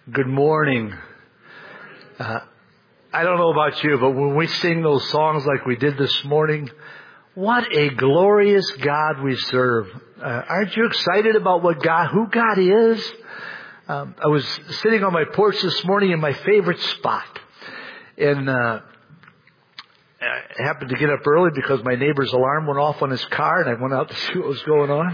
Good morning. I don't know about you, but when we sing those songs like we did this morning, what a glorious God we serve. Aren't you excited about who God is? I was sitting on my porch this morning in my favorite spot. And I happened to get up early because my neighbor's alarm went off on his car, and I went out to see what was going on.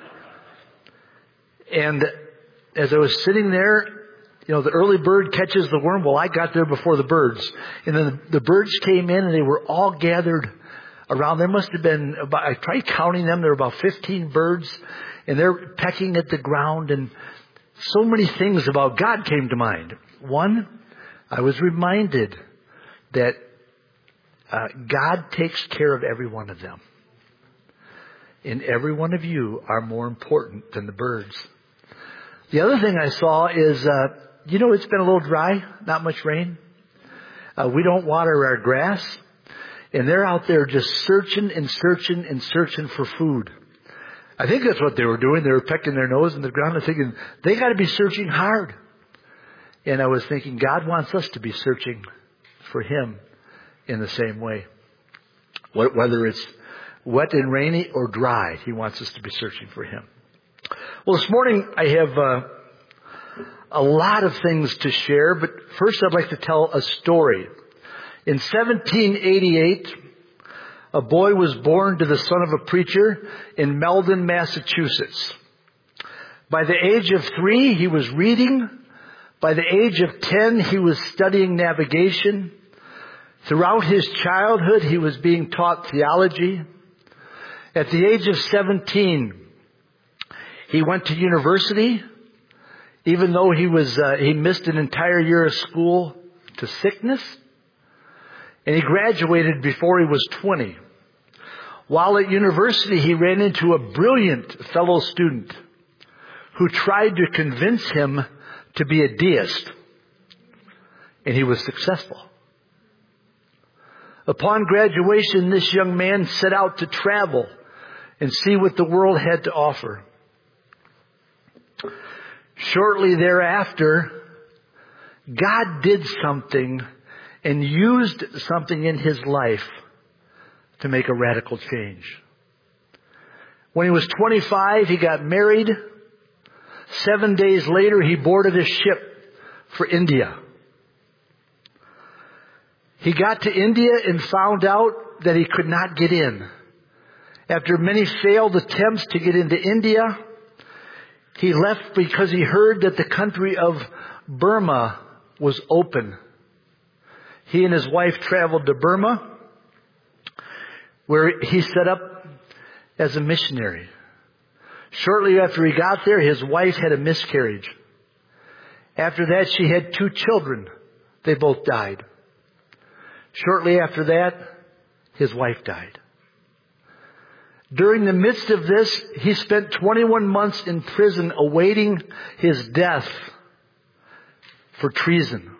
And as I was sitting there, the early bird catches the worm. Well, I got there before the birds. And then the birds came in and they were all gathered around. There must have been I tried counting them. There were about 15 birds and they're pecking at the ground, and so many things about God came to mind. One, I was reminded that God takes care of every one of them. And every one of you are more important than the birds. The other thing I saw is, it's been a little dry, not much rain. We don't water our grass. And they're out there just searching and searching and searching for food. I think that's what they were doing. They were pecking their nose in the ground and thinking, they got to be searching hard. And I was thinking, God wants us to be searching for Him in the same way. Whether it's wet and rainy or dry, He wants us to be searching for Him. Well, this morning I have a lot of things to share, but first I'd like to tell a story. In 1788, a boy was born to the son of a preacher in Meldon, Massachusetts. By the age of 3, he was reading. By the age of 10, he was studying navigation. Throughout his childhood, he was being taught theology. At the age of 17, he went to university, even though he missed an entire year of school to sickness. And he graduated before he was 20. While at university, he ran into a brilliant fellow student who tried to convince him to be a deist. And he was successful. Upon graduation, this young man set out to travel and see what the world had to offer. Shortly thereafter, God did something and used something in his life to make a radical change. When he was 25, he got married. 7 days later, he boarded a ship for India. He got to India and found out that he could not get in. After many failed attempts to get into India, he left because he heard that the country of Burma was open. He and his wife traveled to Burma, where he set up as a missionary. Shortly after he got there, his wife had a miscarriage. After that, she had 2 children. They both died. Shortly after that, his wife died. During the midst of this, he spent 21 months in prison awaiting his death for treason.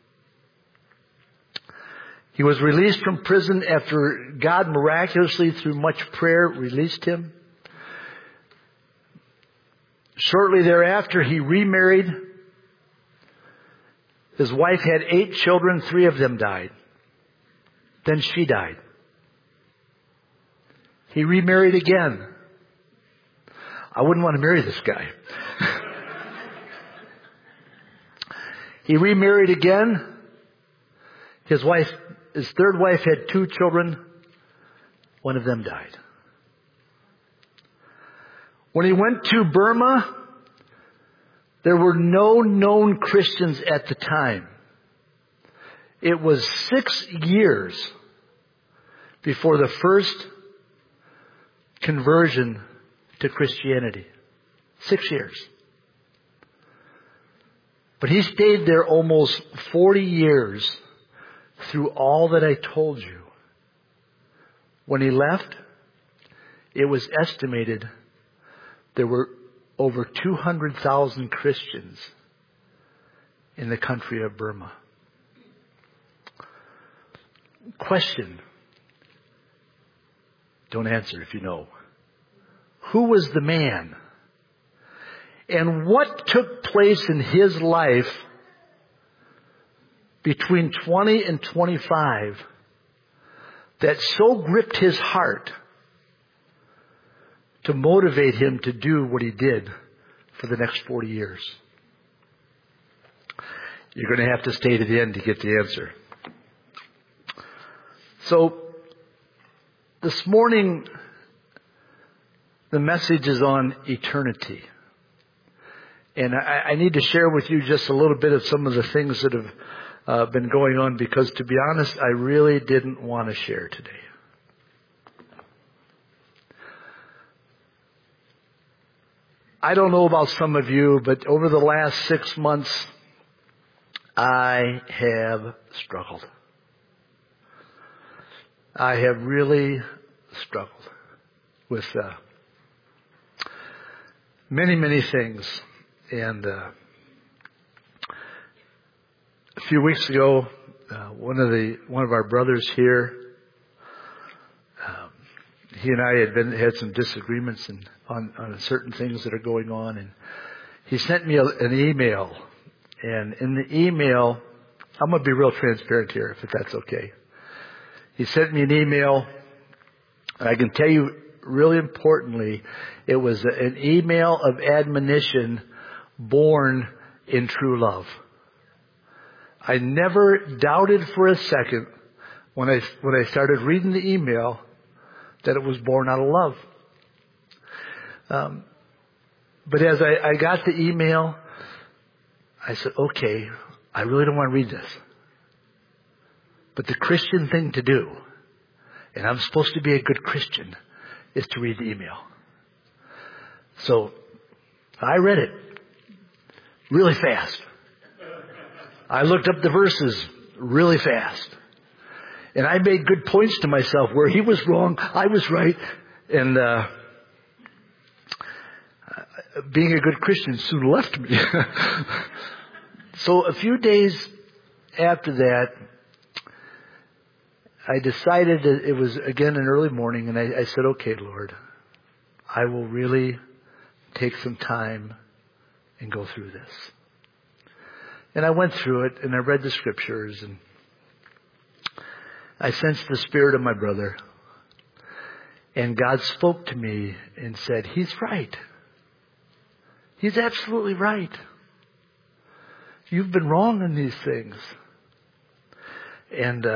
He was released from prison after God miraculously, through much prayer, released him. Shortly thereafter, he remarried. His wife had 8 children. 3 of them died. Then she died. He remarried again. I wouldn't want to marry this guy. He remarried again. His 3rd wife had 2 children. 1 of them died. When he went to Burma, there were no known Christians at the time. It was 6 years before the first conversion to Christianity. 6 years. But he stayed there almost 40 years through all that I told you. When he left, it was estimated there were over 200,000 Christians in the country of Burma. Question. Don't answer if you know. Who was the man? And what took place in his life between 20 and 25 that so gripped his heart to motivate him to do what he did for the next 40 years? You're going to have to stay to the end to get the answer. So, this morning, the message is on eternity. And I need to share with you just a little bit of some of the things that have been going on, because to be honest, I really didn't want to share today. I don't know about some of you, but over the last 6 months, I have struggled. I have really struggled with many things. And a few weeks ago, one of our brothers here, he and I had some disagreements on certain things that are going on, and he sent me an email. And in the email, I'm going to be real transparent here, if that's okay. He sent me an email, and I can tell you, really importantly, it was an email of admonition born in true love. I never doubted for a second when I started reading the email that it was born out of love. But as I got the email, I said, okay, I really don't want to read this. But the Christian thing to do, and I'm supposed to be a good Christian, is to read the email. So I read it really fast. I looked up the verses really fast. And I made good points to myself where he was wrong, I was right. And being a good Christian soon left me. So a few days after that, I decided that it was again an early morning, and I said, okay, Lord, I will really take some time and go through this. And I went through it, and I read the scriptures, and I sensed the spirit of my brother. And God spoke to me and said, he's right. He's absolutely right. You've been wrong in these things. And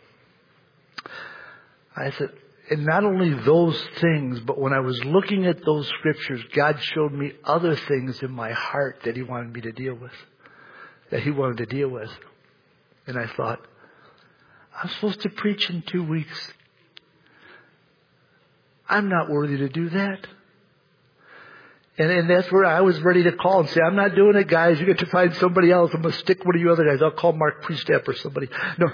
I said, and not only those things, but when I was looking at those scriptures, God showed me other things in my heart that he wanted me to deal with. That he wanted to deal with. And I thought, I'm supposed to preach in 2 weeks. I'm not worthy to do that. And that's where I was ready to call and say, I'm not doing it, guys. You get to find somebody else. I'm going to stick one of you other guys. I'll call Mark Priestap or somebody. No.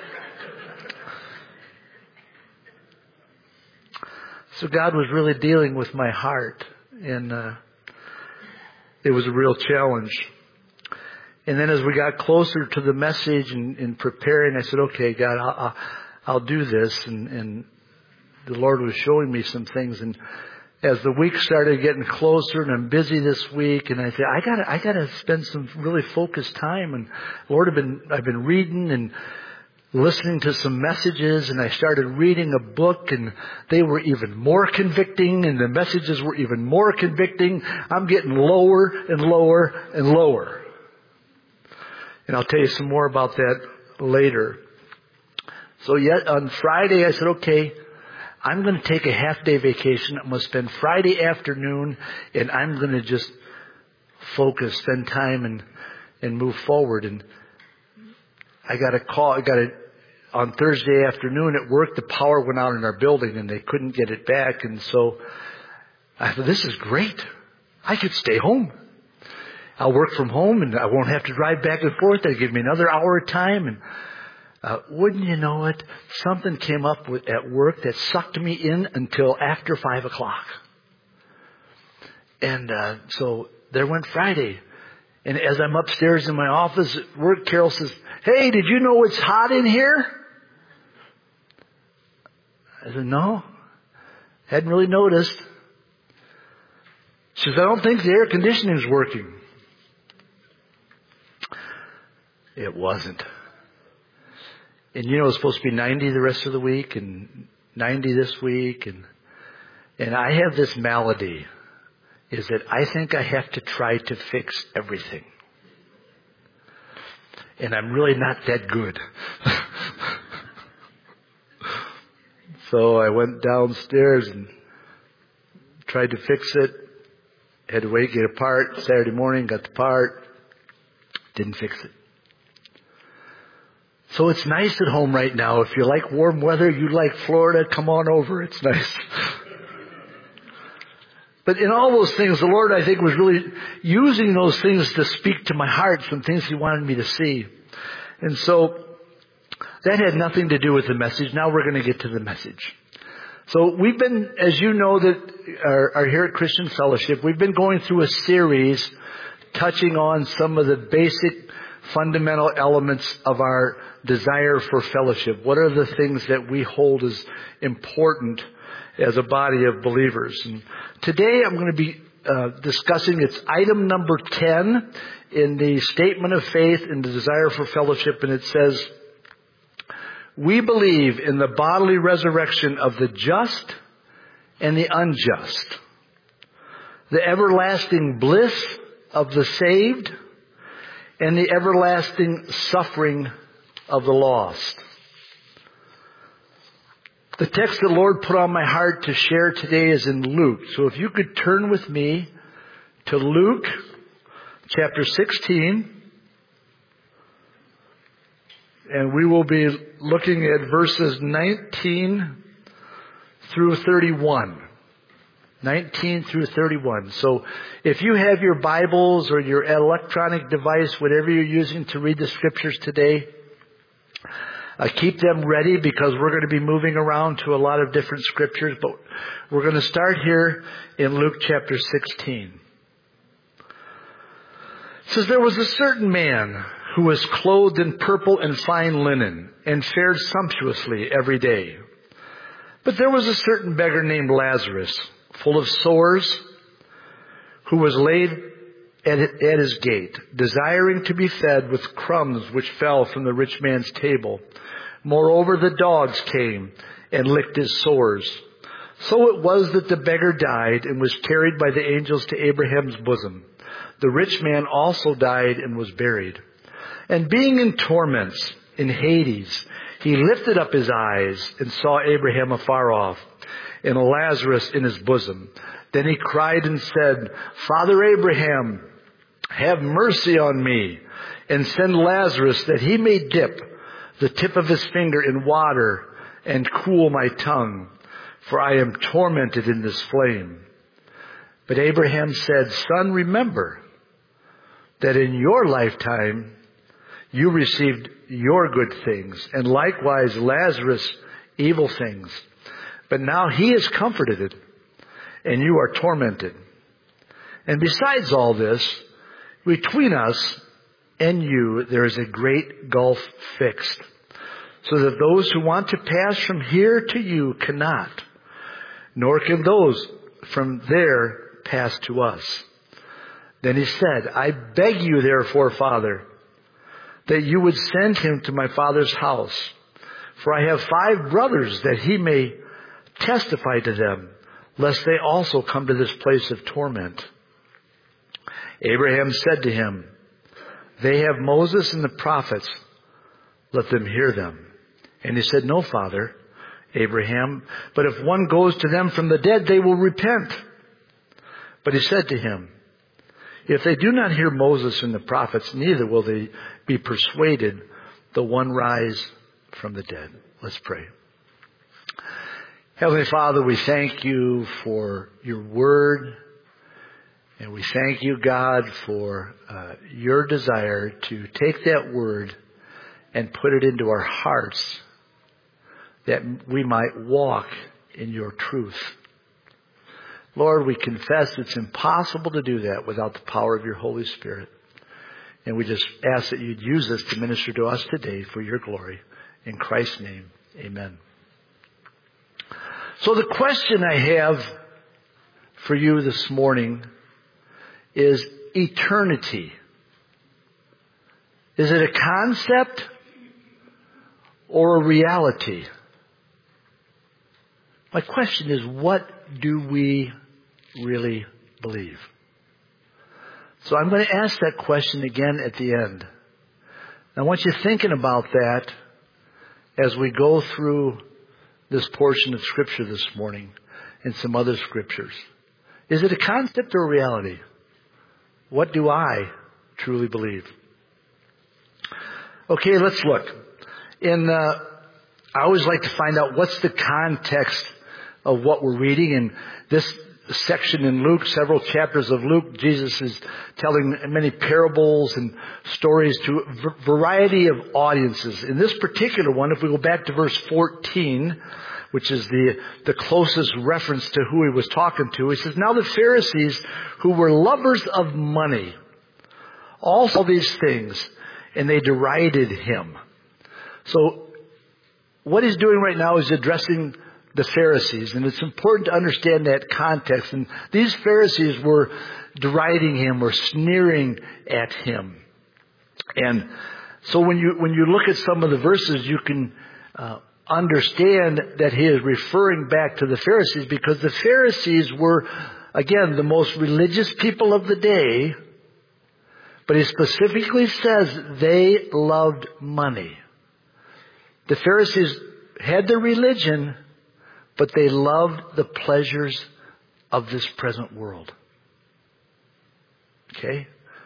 So God was really dealing with my heart. And it was a real challenge. And then as we got closer to the message and preparing, I said, okay, God, I'll do this. And the Lord was showing me some things. And as the week started getting closer, and I'm busy this week, and I said, I gotta spend some really focused time. And Lord, I've been reading and listening to some messages, and I started reading a book, and they were even more convicting, and the messages were even more convicting. I'm getting lower and lower and lower. And I'll tell you some more about that later. So yet on Friday, I said, okay, I'm going to take a half-day vacation. I'm going to spend Friday afternoon, and I'm going to just focus, spend time, and move forward. And I got a call. On Thursday afternoon at work, the power went out in our building, and they couldn't get it back. And so I thought, this is great. I could stay home. I'll work from home, and I won't have to drive back and forth. They give me another hour of time, and wouldn't you know it, something came up at work that sucked me in until after 5 o'clock. And so there went Friday. And as I'm upstairs in my office at work, Carol says, hey, did you know it's hot in here? I said, no, hadn't really noticed. She says, I don't think the air conditioning's working. It wasn't. And it's supposed to be 90 the rest of the week and 90 this week. And I have this malady, is that I think I have to try to fix everything. And I'm really not that good. So I went downstairs and tried to fix it. Had to wait, get a part. Saturday morning, got the part. Didn't fix it. So it's nice at home right now. If you like warm weather, you like Florida, come on over. It's nice. But in all those things, the Lord, I think, was really using those things to speak to my heart, some things He wanted me to see. And so that had nothing to do with the message. Now we're going to get to the message. So we've been, as you know, that are here at Christian Fellowship, we've been going through a series touching on some of the basic fundamental elements of our desire for fellowship. What are the things that we hold as important as a body of believers? And today I'm going to be discussing, it's item number 10 in the statement of faith in the desire for fellowship, and it says, we believe in the bodily resurrection of the just and the unjust, the everlasting bliss of the saved, and the everlasting suffering of the lost. The text the Lord put on my heart to share today is in Luke. So if you could turn with me to Luke chapter 16. And we will be looking at verses 19 through 31. 19 through 31. So if you have your Bibles or your electronic device, whatever you're using to read the Scriptures today, keep them ready because we're going to be moving around to a lot of different Scriptures. But we're going to start here in Luke chapter 16. It says, there was a certain man who was clothed in purple and fine linen, and fared sumptuously every day. But there was a certain beggar named Lazarus, full of sores, who was laid at his gate, desiring to be fed with crumbs which fell from the rich man's table. Moreover, the dogs came and licked his sores. So it was that the beggar died and was carried by the angels to Abraham's bosom. The rich man also died and was buried. And being in torments in Hades, he lifted up his eyes and saw Abraham afar off, and Lazarus in his bosom. Then he cried and said, Father Abraham, have mercy on me, and send Lazarus that he may dip the tip of his finger in water and cool my tongue, for I am tormented in this flame. But Abraham said, Son, remember that in your lifetime you received your good things, and likewise Lazarus evil things. But now he is comforted, and you are tormented. And besides all this, between us and you there is a great gulf fixed, so that those who want to pass from here to you cannot, nor can those from there pass to us. Then he said, I beg you therefore, Father, that you would send him to my father's house. For I have 5 brothers, that he may testify to them, lest they also come to this place of torment. Abraham said to him, They have Moses and the prophets. Let them hear them. And he said, No, Father Abraham, but if one goes to them from the dead, they will repent. But he said to him, If they do not hear Moses and the prophets, neither will they be persuaded, though one rise from the dead. Let's pray. Heavenly Father, we thank you for your word. And we thank you, God, for your desire to take that word and put it into our hearts, that we might walk in your truth. Lord, we confess it's impossible to do that without the power of your Holy Spirit. And we just ask that you'd use this to minister to us today for your glory. In Christ's name, amen. So the question I have for you this morning is eternity. Is it a concept or a reality? My question is, what do we really believe? So I'm going to ask that question again at the end. I want you thinking about that as we go through this portion of Scripture this morning and some other Scriptures. Is it a concept or a reality? What do I truly believe? Okay, let's look. I always like to find out what's the context of what we're reading. And this section in Luke, several chapters of Luke, Jesus is telling many parables and stories to a variety of audiences. In this particular one, if we go back to verse 14, which is the closest reference to who he was talking to, he says, "Now the Pharisees, who were lovers of money, all saw these things, and they derided him." So what he's doing right now is addressing the Pharisees, and it's important to understand that context. And these Pharisees were deriding him or sneering at him. And so when you look at some of the verses, you can understand that he is referring back to the Pharisees, because the Pharisees were, again, the most religious people of the day. But he specifically says they loved money. The Pharisees had their religion, but they loved the pleasures of this present world. Okay?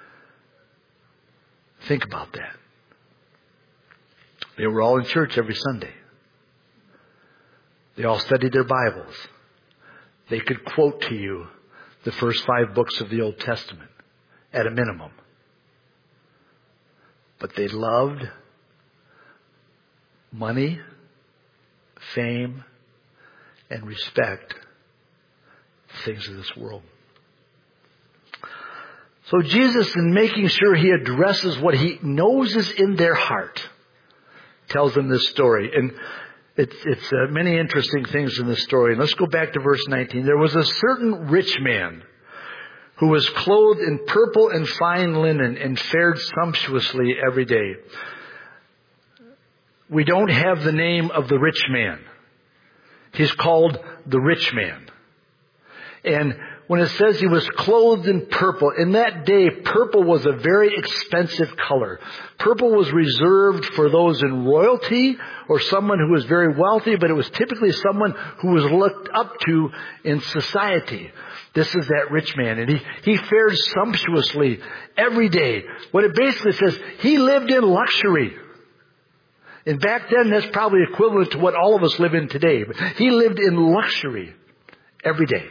Think about that. They were all in church every Sunday. They all studied their Bibles. They could quote to you the first 5 books of the Old Testament at a minimum. But they loved money, fame, and respect, things of this world. So Jesus, in making sure he addresses what he knows is in their heart, tells them this story. And it's many interesting things in this story. And let's go back to verse 19. "There was a certain rich man who was clothed in purple and fine linen and fared sumptuously every day." We don't have the name of the rich man. He's called the rich man. And when it says he was clothed in purple, in that day, purple was a very expensive color. Purple was reserved for those in royalty or someone who was very wealthy, but it was typically someone who was looked up to in society. This is that rich man, and he fared sumptuously every day. What it basically says, he lived in luxury. And back then, that's probably equivalent to what all of us live in today. But he lived in luxury every day.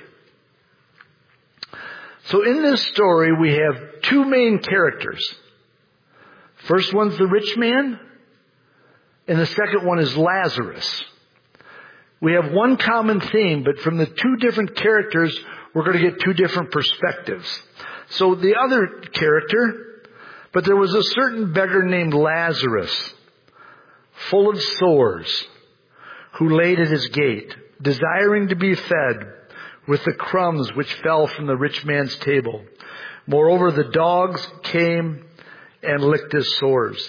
So in this story, we have 2 main characters. First one's the rich man, and the second one is Lazarus. We have one common theme, but from the 2 different characters, we're going to get 2 different perspectives. So the other character, "But there was a certain beggar named Lazarus, full of sores, who laid at his gate, desiring to be fed with the crumbs which fell from the rich man's table. Moreover, the dogs came and licked his sores."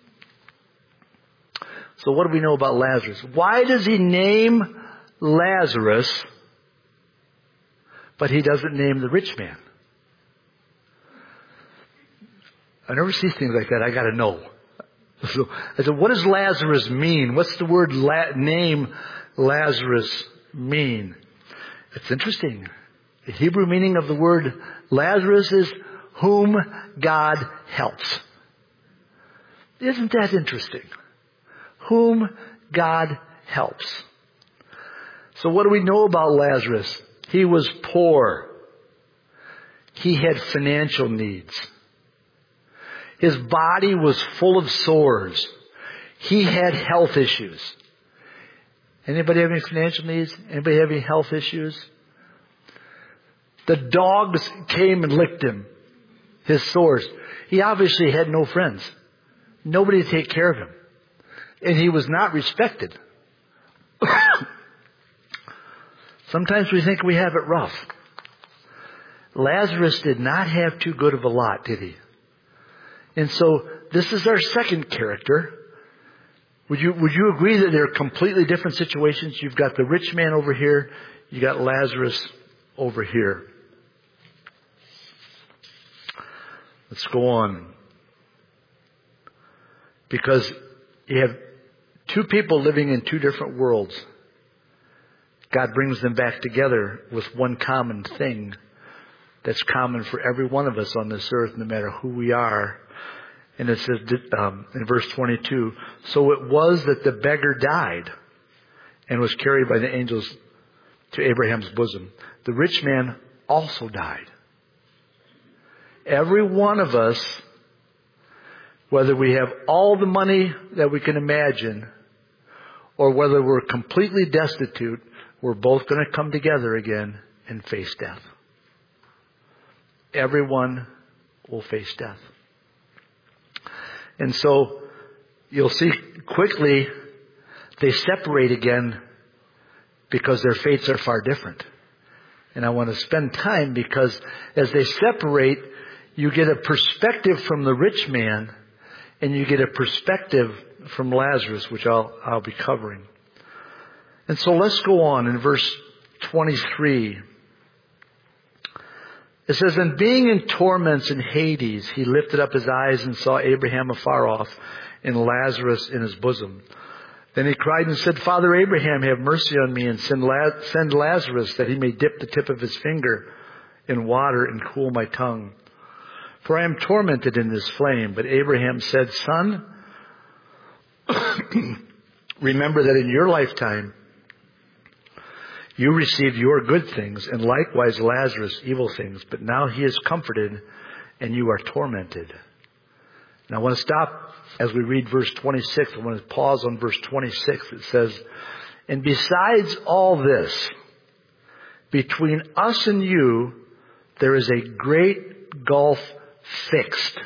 So what do we know about Lazarus? Why does he name Lazarus, but he doesn't name the rich man? I never see things like that. I got to know. So I said, what does Lazarus mean? What's the word name Lazarus mean? It's interesting. The Hebrew meaning of the word Lazarus is whom God helps. Isn't that interesting? Whom God helps. So what do we know about Lazarus? He was poor. He had financial needs. His body was full of sores. He had health issues. Anybody have any financial needs? Anybody have any health issues? The dogs came and licked him, his sores. He obviously had no friends. Nobody to take care of him. And he was not respected. Sometimes we think we have it rough. Lazarus did not have too good of a lot, did he? And so this is our second character. Would you agree that they're completely different situations? You've got the rich man over here. You got Lazarus over here. Let's go on. Because you have two people living in two different worlds. God brings them back together with one common thing that's common for every one of us on this earth, no matter who we are. And it says in verse 22, so it was that the beggar died and was carried by the angels to Abraham's bosom. The rich man also died. Every one of us, whether we have all the money that we can imagine or whether we're completely destitute, we're both going to come together again and face death. Everyone will face death. And so you'll see quickly they separate again because their fates are far different. And I want to spend time because as they separate, you get a perspective from the rich man and you get a perspective from Lazarus, which I'll be covering. And so let's go on in verse 23. It says, and being in torments in Hades, he lifted up his eyes and saw Abraham afar off and Lazarus in his bosom. Then he cried and said, Father Abraham, have mercy on me and send Lazarus that he may dip the tip of his finger in water and cool my tongue. For I am tormented in this flame. But Abraham said, Son, remember that in your lifetime you received your good things, and likewise Lazarus evil things. But now he is comforted, and you are tormented. Now I want to stop as we read verse 26. I want to pause on verse 26. It says, and besides all this, between us and you, there is a great gulf fixed,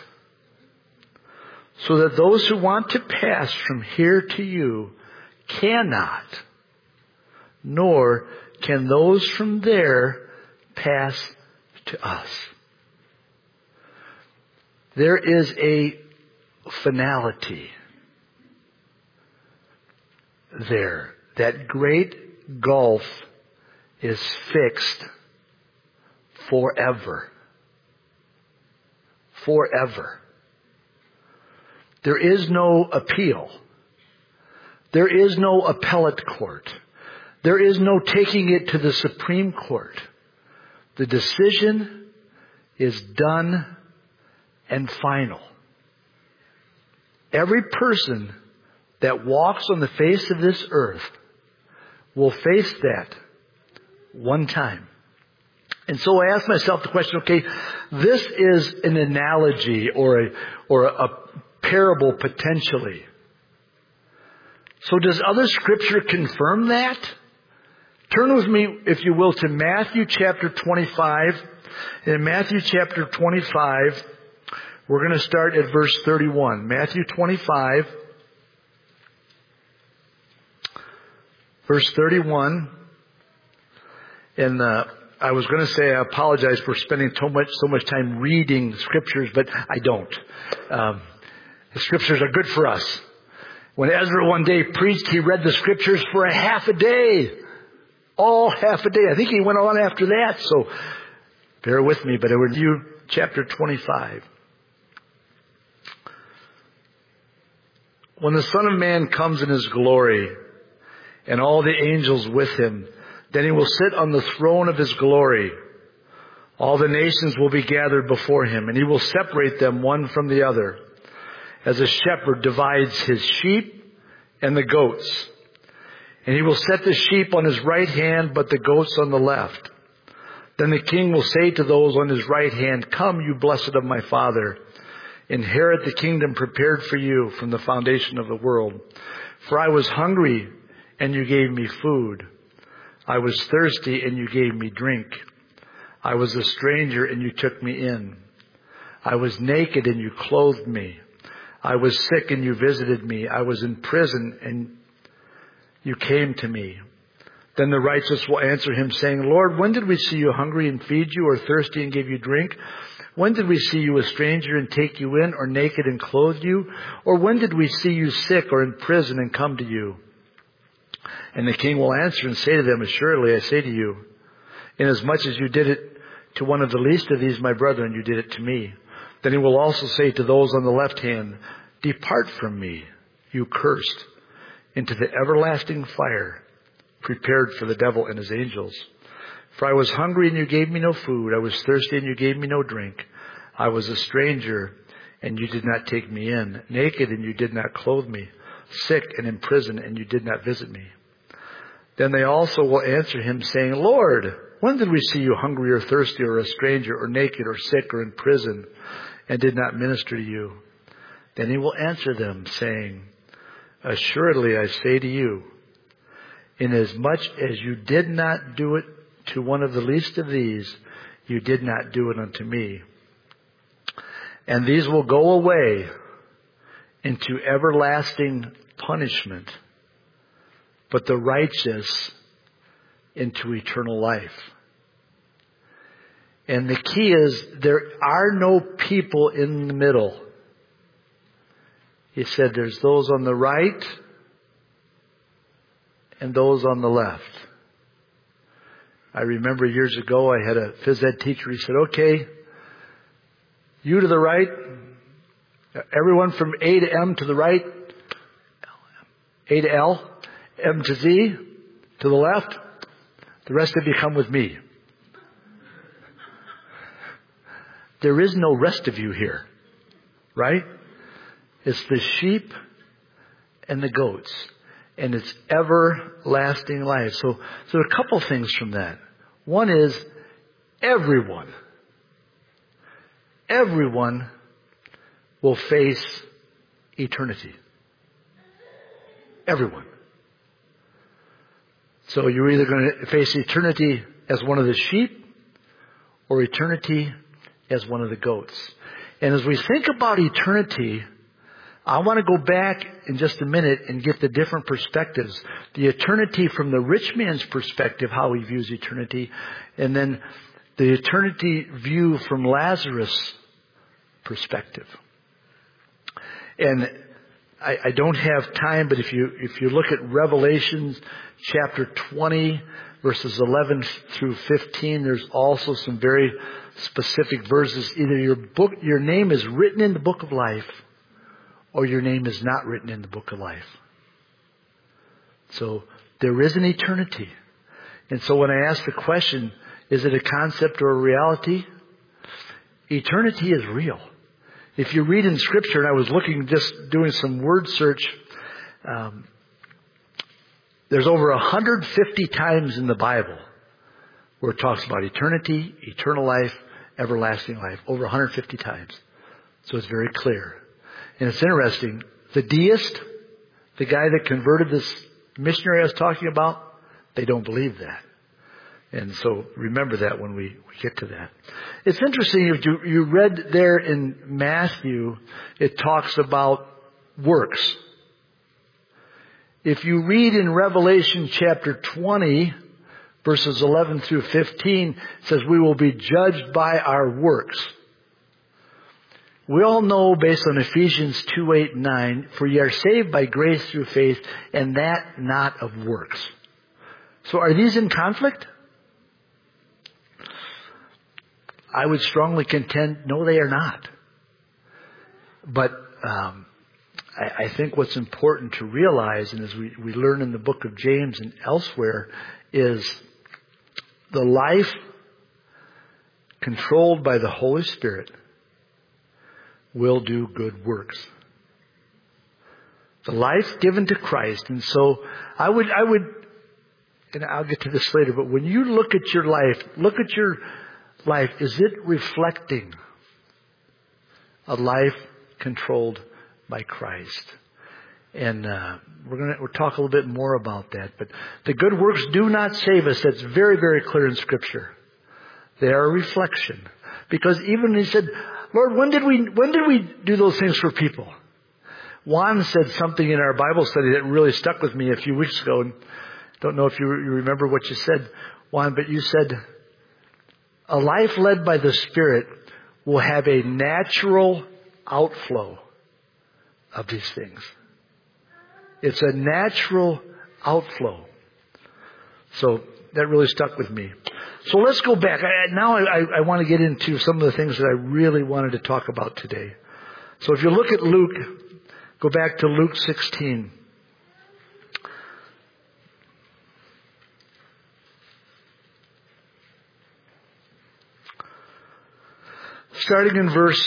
so that those who want to pass from here to you cannot, nor can those from there pass to us. There is a finality there. That great gulf is fixed forever. Forever. There is no appeal. There is no appellate court. There is no taking it to the Supreme Court. The decision is done and final. Every person that walks on the face of this earth will face that one time. And so I asked myself the question, okay, this is an analogy or a parable potentially. So does other scripture confirm that? Turn with me, if you will, to Matthew chapter 25. In Matthew chapter 25, we're going to start at verse 31. Matthew 25, verse 31. And I was going to say I apologize for spending so much time reading scriptures, but I don't. The scriptures are good for us. When Ezra one day preached, he read the scriptures for a half a day. All half a day. I think he went on after that, so bear with me. But I would review chapter 25. When the Son of Man comes in his glory, and all the angels with him, then he will sit on the throne of his glory. All the nations will be gathered before him, and he will separate them one from the other, as a shepherd divides his sheep and the goats. And he will set the sheep on his right hand, but the goats on the left. Then the king will say to those on his right hand, Come, you blessed of my Father, inherit the kingdom prepared for you from the foundation of the world. For I was hungry, and you gave me food. I was thirsty, and you gave me drink. I was a stranger, and you took me in. I was naked, and you clothed me. I was sick, and you visited me. I was in prison, and you came to me. Then the righteous will answer him, saying, Lord, when did we see you hungry and feed you, or thirsty and give you drink? When did we see you a stranger and take you in, or naked and clothe you? Or when did we see you sick or in prison and come to you?" And the king will answer and say to them, "Assuredly, I say to you, inasmuch as you did it to one of the least of these, my brethren, you did it to me." Then he will also say to those on the left hand, "Depart from me, you cursed, into the everlasting fire, prepared for the devil and his angels. For I was hungry and you gave me no food. I was thirsty and you gave me no drink. I was a stranger and you did not take me in. Naked and you did not clothe me. Sick and in prison and you did not visit me." Then they also will answer him, saying, "Lord, when did we see you hungry or thirsty or a stranger or naked or sick or in prison and did not minister to you?" Then he will answer them, saying, "Assuredly, I say to you, inasmuch as you did not do it to one of the least of these, you did not do it unto me. And these will go away into everlasting punishment, but the righteous into eternal life." And the key is, there are no people in the middle. He said there's those on the right and those on the left. I remember years ago I had a phys ed teacher. He said, "Okay, you to the right, everyone from A to M to the right, A to L, M to Z to the left, the rest of you come with me." There is no rest of you here, right? It's the sheep and the goats, and it's everlasting life. So there are a couple things from that. One is everyone will face eternity. Everyone. So you're either going to face eternity as one of the sheep or eternity as one of the goats. And as we think about eternity, I want to go back in just a minute and get the different perspectives. The eternity from the rich man's perspective, how he views eternity, and then the eternity view from Lazarus' perspective. And I don't have time, but if you look at Revelation chapter 20, verses 11 through 15, there's also some very specific verses. Either your name is written in the book of life, or your name is not written in the book of life. So there is an eternity. And so when I ask the question, is it a concept or a reality? Eternity is real. If you read in Scripture, and I was looking, just doing some word search, there's over 150 times in the Bible where it talks about eternity, eternal life, everlasting life. Over 150 times. So it's very clear. And it's interesting. The deist, the guy that converted this missionary I was talking about, they don't believe that. And so remember that when we get to that. It's interesting, if you read there in Matthew, it talks about works. If you read in Revelation chapter 20, verses 11 through 15, it says we will be judged by our works. We all know, based on Ephesians 2, 8, and 9, for ye are saved by grace through faith, and that not of works. So are these in conflict? I would strongly contend, no, they are not. But I think what's important to realize, and as we learn in the book of James and elsewhere, is the life controlled by the Holy Spirit will do good works. The life given to Christ. And so I would, and I'll get to this later, but when you look at your life, is it reflecting a life controlled by Christ? And we'll talk a little bit more about that. But the good works do not save us. That's very, very clear in Scripture. They are a reflection. Because even he said, Lord, when did we do those things for people? Juan said something in our Bible study that really stuck with me a few weeks ago. And don't know if you remember what you said, Juan, but you said, a life led by the Spirit will have a natural outflow of these things. It's a natural outflow. So that really stuck with me. So let's go back. I want to get into some of the things that I really wanted to talk about today. So if you look at Luke, go back to Luke 16. Starting in verse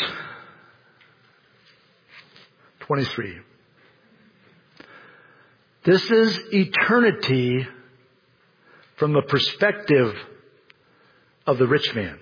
23. This is eternity from the perspective of the rich man.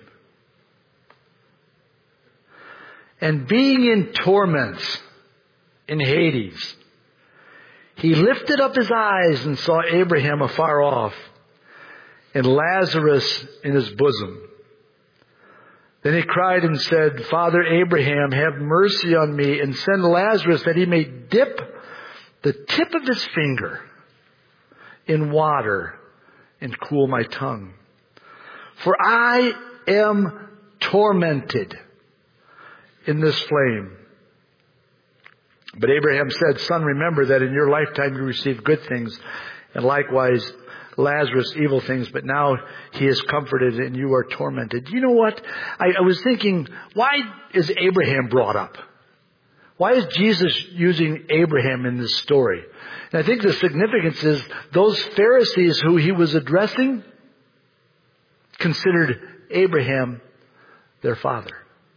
And being in torments in Hades, he lifted up his eyes and saw Abraham afar off and Lazarus in his bosom. Then he cried and said, Father Abraham, have mercy on me and send Lazarus that he may dip the tip of his finger in water and cool my tongue. For I am tormented in this flame. But Abraham said, Son, remember that in your lifetime you received good things, and likewise Lazarus evil things, but now he is comforted and you are tormented. You know what? I was thinking, why is Abraham brought up? Why is Jesus using Abraham in this story? And I think the significance is those Pharisees who he was addressing considered Abraham their father.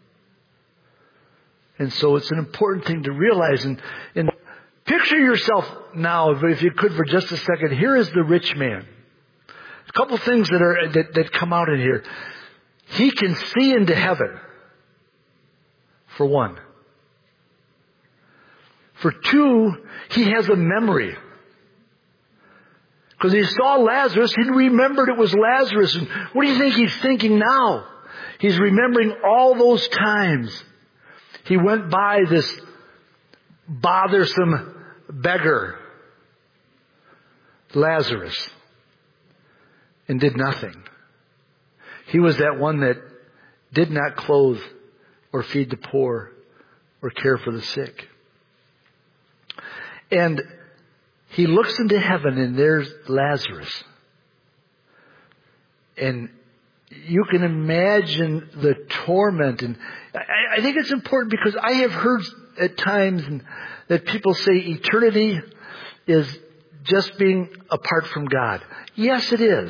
And so it's an important thing to realize. And picture yourself now, if you could, for just a second. Here is the rich man. A couple things that come out in here. He can see into heaven, for one. For two, he has a memory. Because he saw Lazarus, he remembered it was Lazarus. And what do you think he's thinking now? He's remembering all those times he went by this bothersome beggar, Lazarus, and did nothing. He was that one that did not clothe or feed the poor or care for the sick. And he looks into heaven and there's Lazarus. And you can imagine the torment. And I think it's important because I have heard at times that people say eternity is just being apart from God. Yes, it is.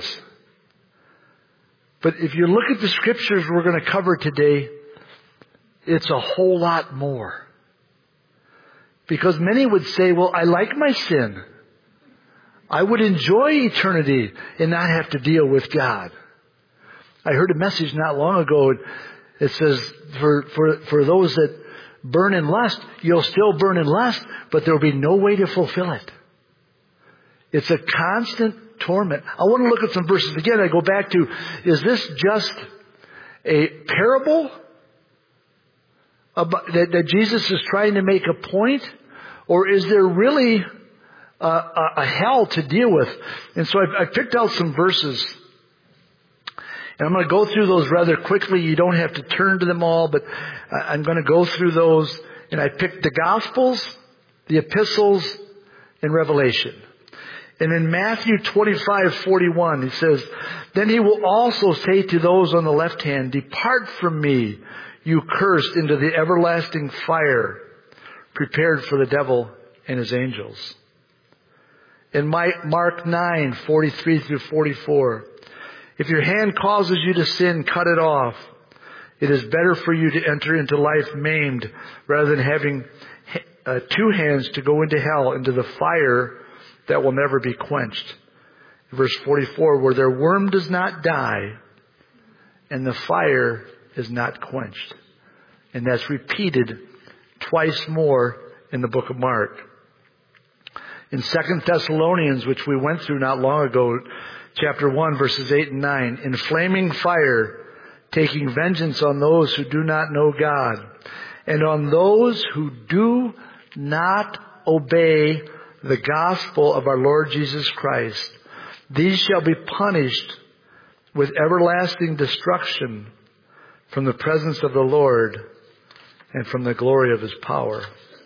But if you look at the scriptures we're going to cover today, it's a whole lot more. Because many would say, well, I like my sin. I would enjoy eternity and not have to deal with God. I heard a message not long ago. It says, for those that burn in lust, you'll still burn in lust, but there will be no way to fulfill it. It's a constant torment. I want to look at some verses again. I go back to, is this just a parable that Jesus is trying to make a point? Or is there really a hell to deal with? And so I picked out some verses. And I'm going to go through those rather quickly. You don't have to turn to them all, but I'm going to go through those. And I picked the Gospels, the Epistles, and Revelation. And in Matthew 25:41, he says, Then he will also say to those on the left hand, Depart from me, you cursed, into the everlasting fire, prepared for the devil and his angels. In Mark 9:43-44, If your hand causes you to sin, cut it off. It is better for you to enter into life maimed rather than having two hands to go into hell, into the fire that will never be quenched. Verse 44, where their worm does not die and the fire is not quenched. And that's repeated twice more in the book of Mark. In 2 Thessalonians, which we went through not long ago, chapter 1, verses 8 and 9, in flaming fire, taking vengeance on those who do not know God, and on those who do not obey the gospel of our Lord Jesus Christ. These shall be punished with everlasting destruction from the presence of the Lord and from the glory of His power.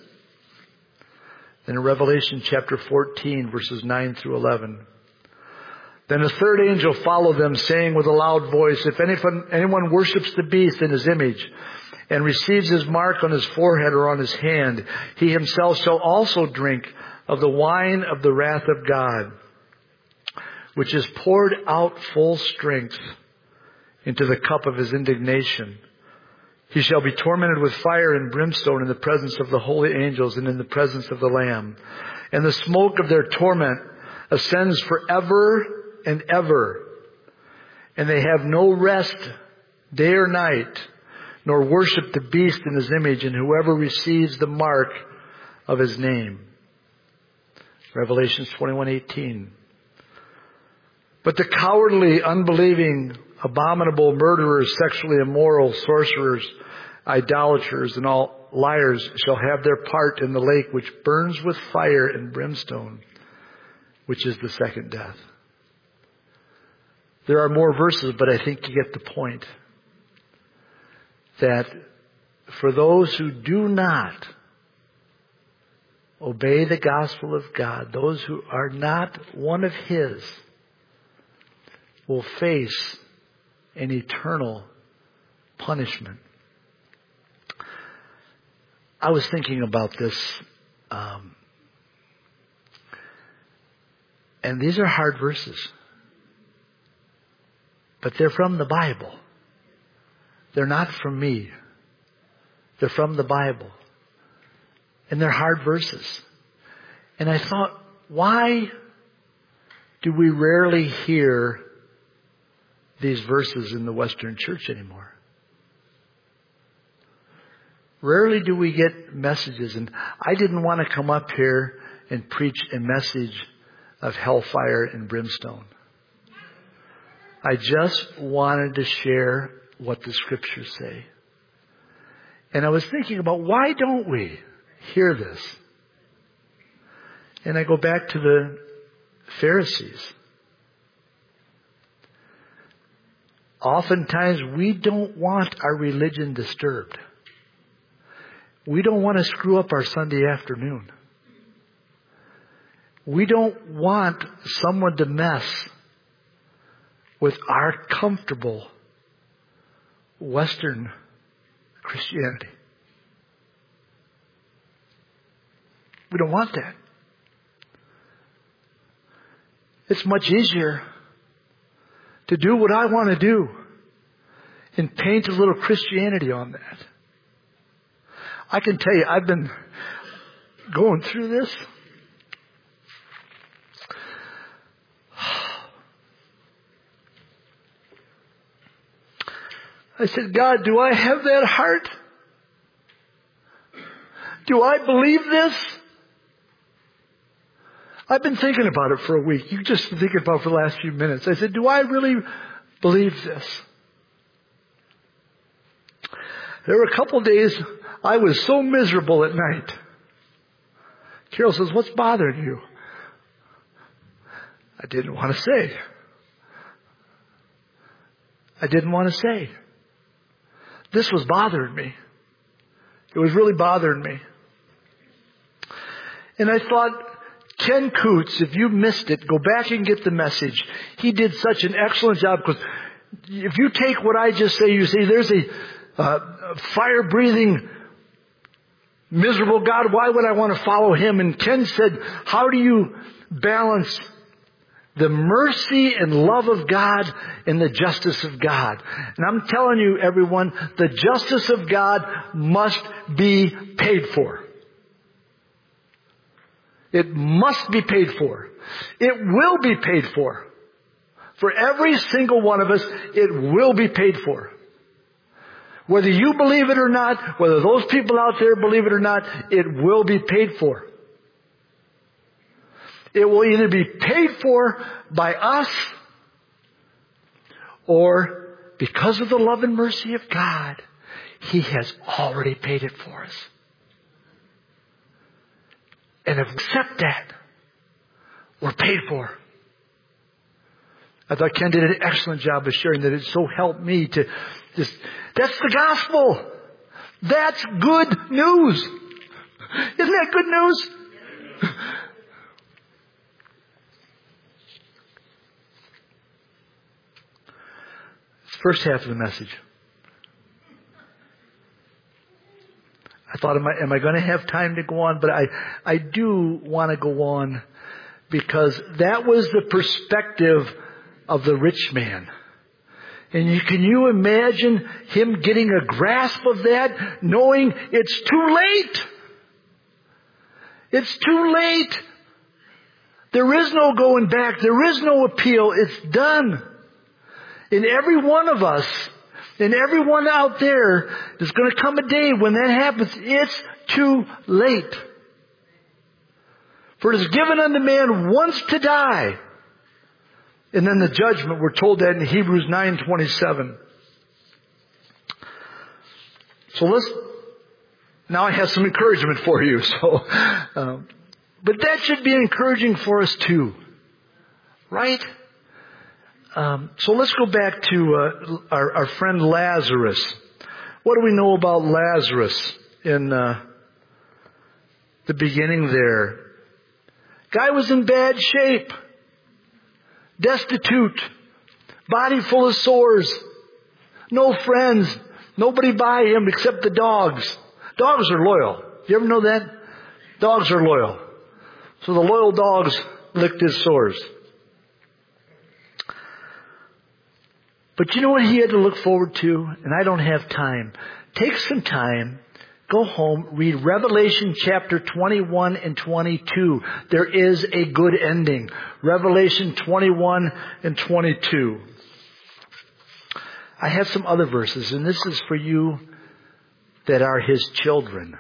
Then in Revelation chapter 14, verses 9 through 11. Then a third angel followed them, saying with a loud voice, if anyone worships the beast in his image and receives his mark on his forehead or on his hand, he himself shall also drink of the wine of the wrath of God, which is poured out full strength into the cup of His indignation. He shall be tormented with fire and brimstone in the presence of the holy angels and in the presence of the Lamb. And the smoke of their torment ascends forever and ever. And they have no rest day or night, nor worship the beast in his image, and whoever receives the mark of his name. Revelation 21:18. But the cowardly, unbelieving, abominable, murderers, sexually immoral, sorcerers, idolaters, and all liars shall have their part in the lake which burns with fire and brimstone, which is the second death. There are more verses, but I think you get the point. That for those who do not obey the gospel of God, those who are not one of His, will face an eternal punishment. I was thinking about this, and these are hard verses, but they're from the Bible. They're not from me. They're from the Bible. And they're hard verses. And I thought, why do we rarely hear these verses in the Western church anymore? Rarely do we get messages. And I didn't want to come up here and preach a message of hellfire and brimstone. I just wanted to share what the Scriptures say. And I was thinking about, why don't we hear this? And I go back to the Pharisees. Oftentimes we don't want our religion disturbed. We don't want to screw up our Sunday afternoon. We don't want someone to mess with our comfortable Western Christianity. We don't want that. It's much easier to do what I want to do and paint a little Christianity on that. I can tell you, I've been going through this. I said, God, do I have that heart? Do I believe this? I've been thinking about it for a week. You've just been thinking about it for the last few minutes. I said, do I really believe this? There were a couple days I was so miserable at night. Carol says, what's bothering you? I didn't want to say. I didn't want to say. This was bothering me. It was really bothering me. And I thought, Ken Coots, if you missed it, go back and get the message. He did such an excellent job, because if you take what I just say, you say there's a fire-breathing, miserable God. Why would I want to follow Him? And Ken said, how do you balance the mercy and love of God and the justice of God? And I'm telling you, everyone, the justice of God must be paid for. It must be paid for. It will be paid for. For every single one of us, it will be paid for. Whether you believe it or not, whether those people out there believe it or not, it will be paid for. It will either be paid for by us, or because of the love and mercy of God, He has already paid it for us. And if we accept that, we're paid for. I thought Ken did an excellent job of sharing that. It so helped me to just, that's the gospel. That's good news. Isn't that good news? It's the first half of the message. I thought, am I going to have time to go on? But I do want to go on because that was the perspective of the rich man. And can you imagine him getting a grasp of that, knowing it's too late? It's too late. There is no going back. There is no appeal. It's done. And every one of us, and everyone out there, there's going to come a day when that happens. It's too late. For it is given unto man once to die. And then the judgment, we're told that in Hebrews 9:27. So now I have some encouragement for you. But that should be encouraging for us too. Right? So let's go back to our friend Lazarus. What do we know about Lazarus in the beginning there? Guy was in bad shape. Destitute. Body full of sores. No friends. Nobody by him except the dogs. Dogs are loyal. You ever know that? Dogs are loyal. So the loyal dogs licked his sores. But you know what he had to look forward to? And I don't have time. Take some time. Go home. Read Revelation chapter 21 and 22. There is a good ending. Revelation 21 and 22. I have some other verses, and this is for you that are his children,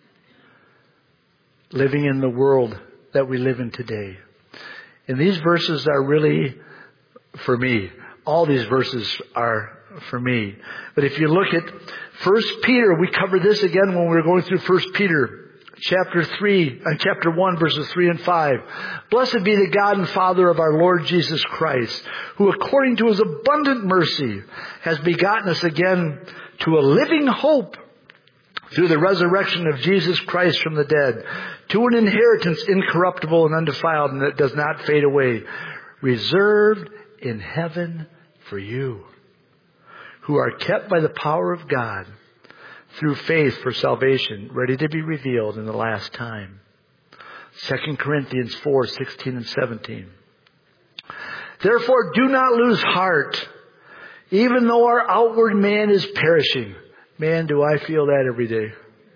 living in the world that we live in today. And these verses are really for me. All these verses are for me. But if you look at 1 Peter, we covered this again when we were going through 1 Peter chapter 1, verses 3 and 5. Blessed be the God and Father of our Lord Jesus Christ, who according to his abundant mercy has begotten us again to a living hope through the resurrection of Jesus Christ from the dead, to an inheritance incorruptible and undefiled and that does not fade away, reserved in heaven for you, who are kept by the power of God through faith for salvation, ready to be revealed in the last time. 2 Corinthians 4:16 and 17. Therefore do not lose heart, even though our outward man is perishing. Man, do I feel that every day.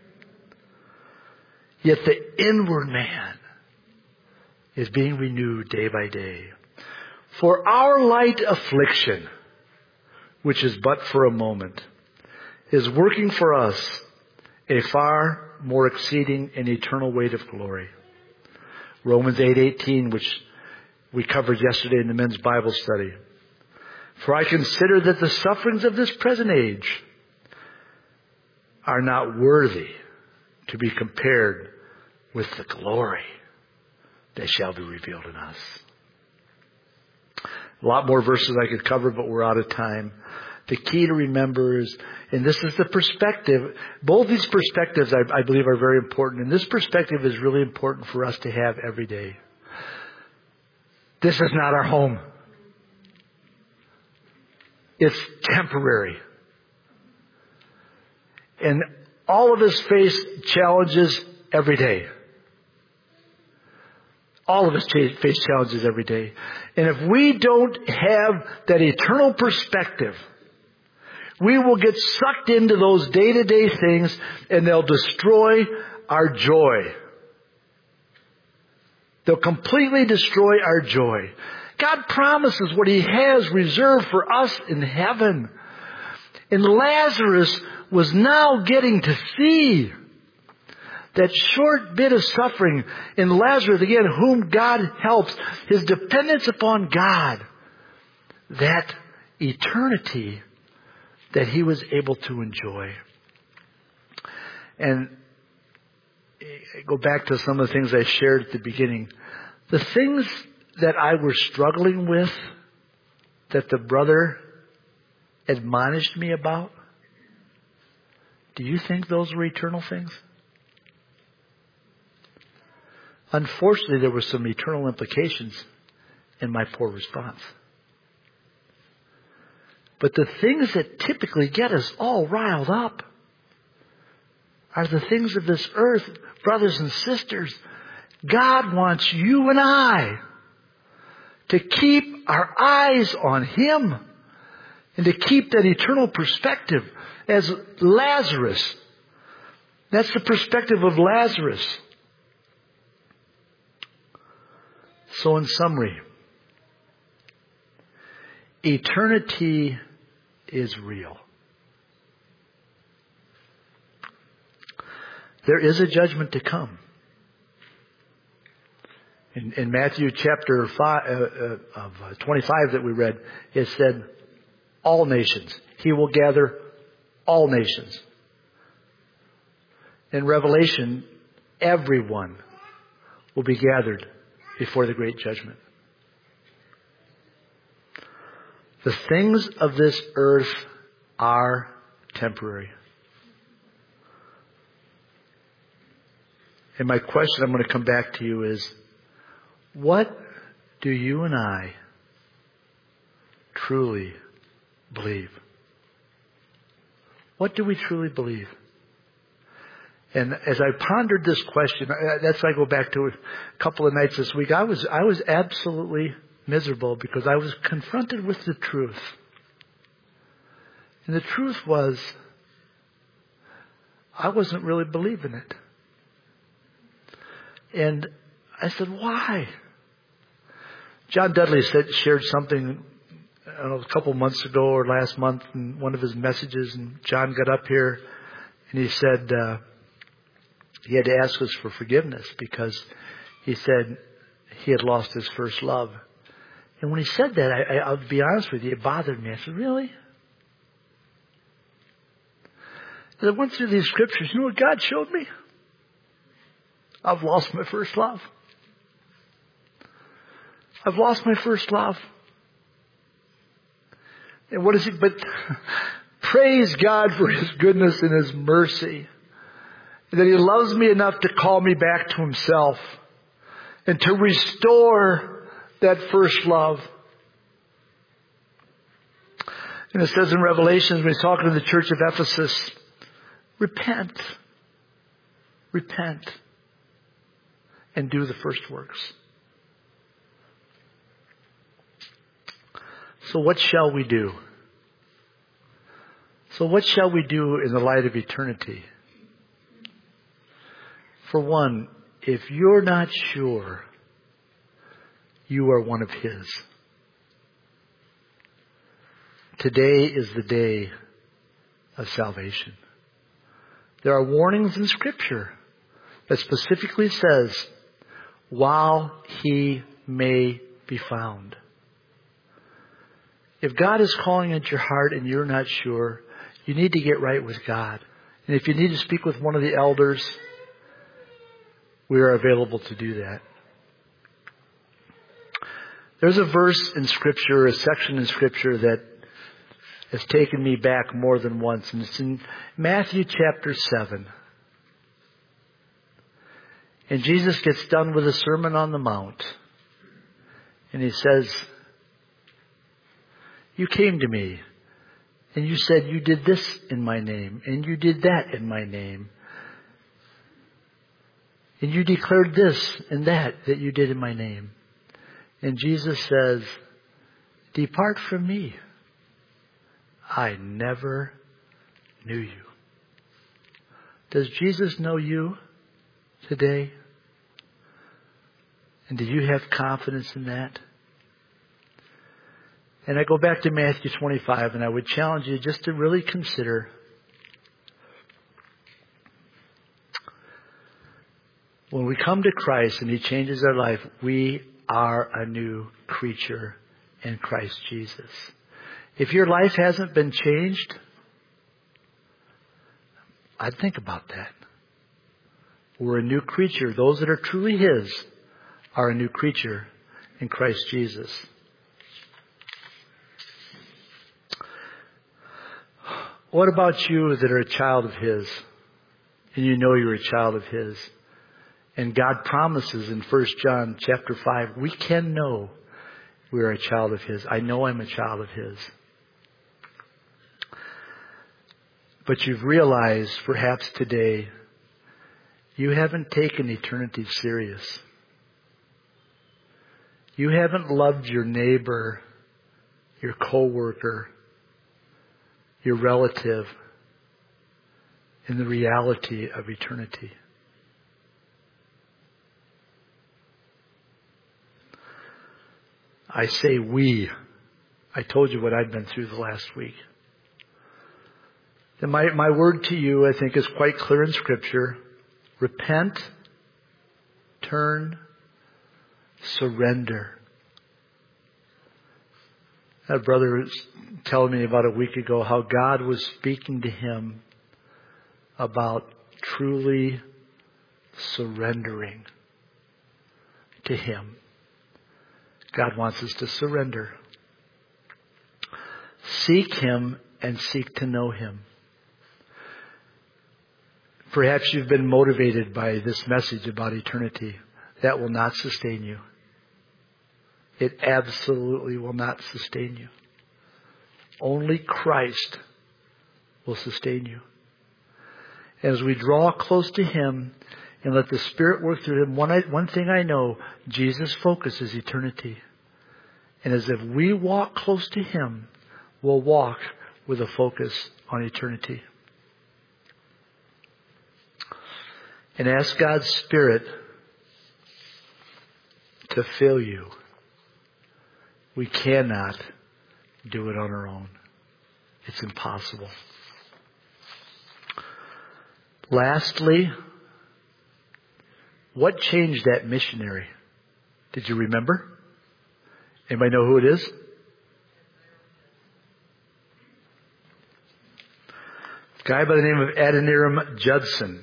Yet the inward man is being renewed day by day. For our light affliction, which is but for a moment, is working for us a far more exceeding and eternal weight of glory. Romans 8:18, which we covered yesterday in the men's Bible study. For I consider that the sufferings of this present age are not worthy to be compared with the glory that shall be revealed in us. A lot more verses I could cover, but we're out of time. The key to remember is, and this is the perspective, both these perspectives I believe are very important, and this perspective is really important for us to have every day. This is not our home. It's temporary. And all of us face challenges every day. All of us face challenges every day. And if we don't have that eternal perspective, we will get sucked into those day-to-day things and they'll destroy our joy. They'll completely destroy our joy. God promises what He has reserved for us in heaven. And Lazarus was now getting to see that short bit of suffering in Lazarus, again, whom God helps, his dependence upon God, that eternity that he was able to enjoy. And I go back to some of the things I shared at the beginning. The things that I was struggling with that the brother admonished me about, do you think those were eternal things? Unfortunately, there were some eternal implications in my poor response. But the things that typically get us all riled up are the things of this earth. Brothers and sisters, God wants you and I to keep our eyes on Him and to keep that eternal perspective as Lazarus. That's the perspective of Lazarus. So in summary, eternity is real. There is a judgment to come. In Matthew chapter 25 that we read, it said, all nations. He will gather all nations. In Revelation, everyone will be gathered before the great judgment. The things of this earth are temporary. And my question I'm going to come back to you is, what do you and I truly believe? What do we truly believe? And as I pondered this question, that's why I go back to a couple of nights this week. I was absolutely miserable because I was confronted with the truth. And the truth was, I wasn't really believing it. And I said, why? John Dudley shared something, I don't know, a couple months ago or last month in one of his messages, and John got up here and he said he had to ask us for forgiveness because he said he had lost his first love. And when he said that, I'll be honest with you, it bothered me. I said, really? As I went through these scriptures, you know what God showed me? I've lost my first love. I've lost my first love. And what is it? But praise God for His goodness and His mercy. That He loves me enough to call me back to Himself. And to restore that first love. And it says in Revelation, when He's talking to the church of Ephesus, repent. Repent. And do the first works. So what shall we do? So what shall we do in the light of eternity? For one, if you're not sure you are one of His, today is the day of salvation. There are warnings in Scripture that specifically says, while He may be found. If God is calling at your heart and you're not sure, you need to get right with God. And if you need to speak with one of the elders, we are available to do that. There's a verse in Scripture, a section in Scripture that has taken me back more than once. And it's in Matthew chapter 7. And Jesus gets done with the Sermon on the Mount. And He says, you came to me and you said you did this in my name and you did that in my name. And you declared this and that you did in my name. And Jesus says, depart from me. I never knew you. Does Jesus know you today? And do you have confidence in that? And I go back to Matthew 25, and I would challenge you just to really consider when we come to Christ and He changes our life, we are a new creature in Christ Jesus. If your life hasn't been changed, I'd think about that. We're a new creature. Those that are truly His are a new creature in Christ Jesus. What about you that are a child of His? And you know you're a child of His. And God promises in 1 John chapter 5, we can know we are a child of His. I know I'm a child of His. But you've realized perhaps today you haven't taken eternity serious. You haven't loved your neighbor, your coworker, your relative in the reality of eternity. I say we. I told you what I'd been through the last week. And my word to you, I think, is quite clear in Scripture. Repent, turn, surrender. That brother was telling me about a week ago how God was speaking to him about truly surrendering to Him. God wants us to surrender. Seek Him and seek to know Him. Perhaps you've been motivated by this message about eternity. That will not sustain you. It absolutely will not sustain you. Only Christ will sustain you. As we draw close to Him and let the Spirit work through Him, one thing I know, Jesus' focus is eternity. And as if we walk close to Him, we'll walk with a focus on eternity. And ask God's Spirit to fill you. We cannot do it on our own. It's impossible. Lastly, what changed that missionary? Did you remember? Anybody know who it is? A guy by the name of Adoniram Judson.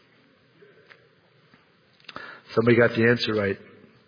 Somebody got the answer right.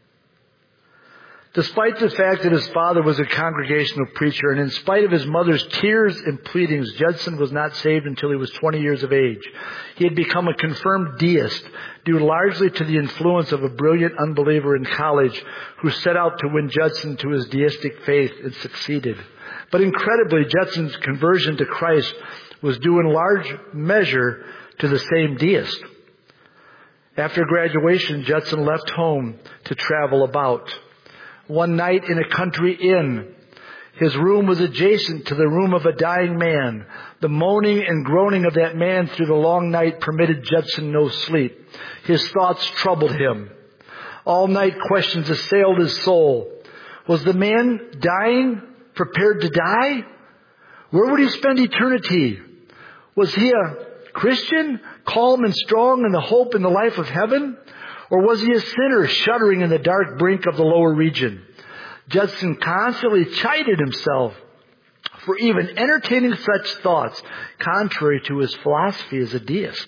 Despite the fact that his father was a congregational preacher, and in spite of his mother's tears and pleadings, Judson was not saved until he was 20 years of age. He had become a confirmed deist, due largely to the influence of a brilliant unbeliever in college who set out to win Judson to his deistic faith and succeeded. But incredibly, Judson's conversion to Christ was due in large measure to the same deist. After graduation, Judson left home to travel about. One night in a country inn, his room was adjacent to the room of a dying man. The moaning and groaning of that man through the long night permitted Judson no sleep. His thoughts troubled him. All night questions assailed his soul. Was the man dying, prepared to die? Where would he spend eternity? Was he a Christian, calm and strong in the hope and the life of heaven? Or was he a sinner shuddering in the dark brink of the lower region? Judson constantly chided himself for even entertaining such thoughts, contrary to his philosophy as a deist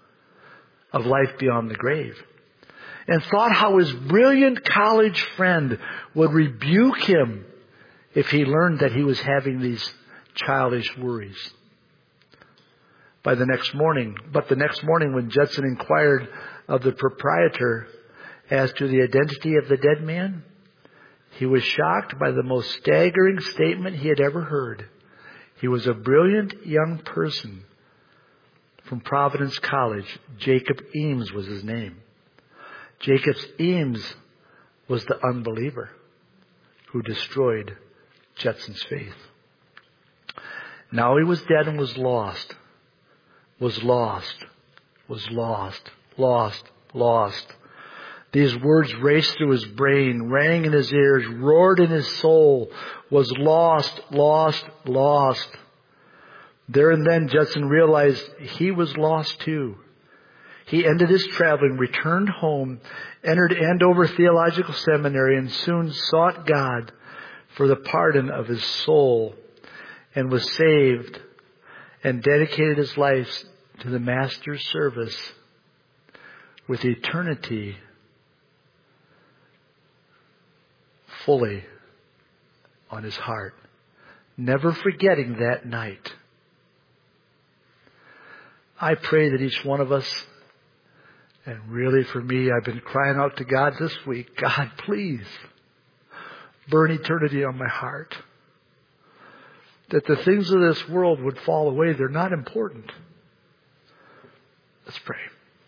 of life beyond the grave, and thought how his brilliant college friend would rebuke him if he learned that he was having these childish worries. But the next morning, when Judson inquired of the proprietor as to the identity of the dead man, he was shocked by the most staggering statement he had ever heard. He was a brilliant young person from Providence College. Jacob Eames was his name. Jacob Eames was the unbeliever who destroyed Judson's faith. Now he was dead and was lost. Was lost. Was lost. Lost. Lost. These words raced through his brain, rang in his ears, roared in his soul. Was lost, lost, lost. There and then Judson realized he was lost too. He ended his traveling, returned home, entered Andover Theological Seminary, and soon sought God for the pardon of his soul, and was saved and dedicated his life to the Master's service with eternity fully on his heart, never forgetting that night I pray that each one of us, and really for me, I've been crying out to God this week, God, please burn eternity on my heart. That the things of this world would fall away. They're not important. Let's pray.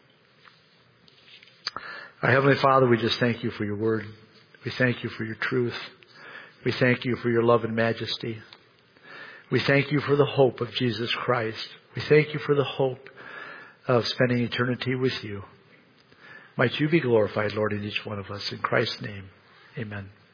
Our Heavenly Father, we just thank you for your word. We thank you for your truth. We thank you for your love and majesty. We thank you for the hope of Jesus Christ. We thank you for the hope of spending eternity with you. Might you be glorified, Lord, in each one of us. In Christ's name, amen.